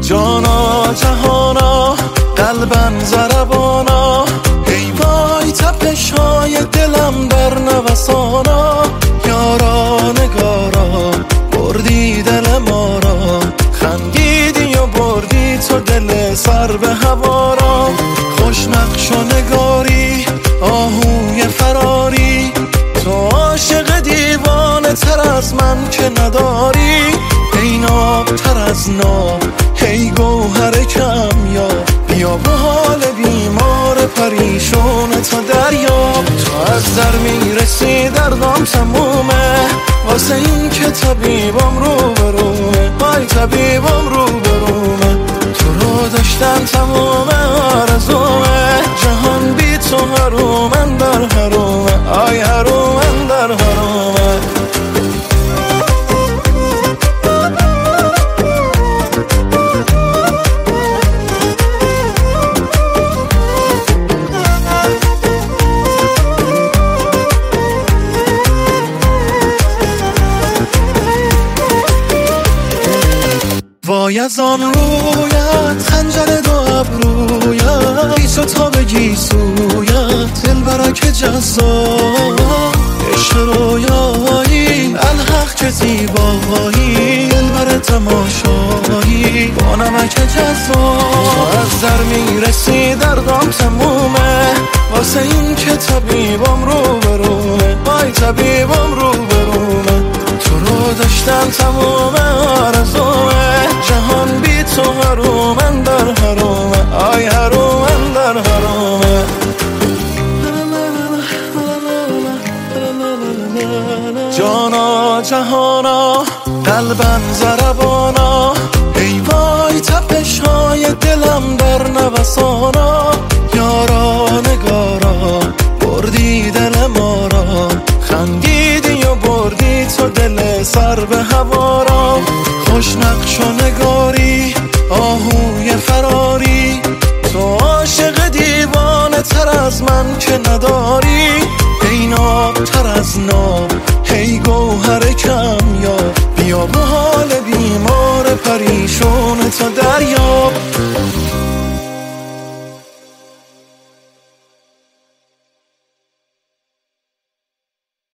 جانا جهانا قلبم ضربانا، ای وای تپش های دلم در نوسانا. یارا نگارا بردی دل ما را، خندیدی و بردی تو دل سر به هوا را. خوش نقش و نگاری آهوی فراری، تو عاشق دیوانه تر از من که نداری. ای ناب تر از ناب، ای گوهر کمیاب، بیا به حال بیمار پریشون تو دریاب. تو از در میرسی دردام تمومه، واسه این که طبیبم رو برومه. وای طبیبم رو برومه، تو رو داشتن تمومه آرزومه. جهان بی تو حرومن در حرومه، آی حرومن در حرومه. وای از آن رویت خنجر دو ابرویت، بی تو تا بگی سویت دل برک جزا. عشق رویایی الحق که زیبایی، دل بر تماشایی با نمک جزا. از در میرسی دردام تمومه، واسه این که طبیبم رو برومه. وای طبیبم رو برومه، تو رو داشتن تمومه آرزومه. جهان بی تو حرومن در حرومه، آی حرومن در حرومه. جانا جهانا قلبم ضربانا، ای وای تپش های دلم در نوسانا. یارا نگارا بردی دل ما را، خندیدی و بردی تو دل سر به هوا را. خوش نقش و نگاری آهوی فراری، تو عاشق دیوانه تر از من که نداری. ای ناب تر از ناب، ای گوهر کمیاب، بیا به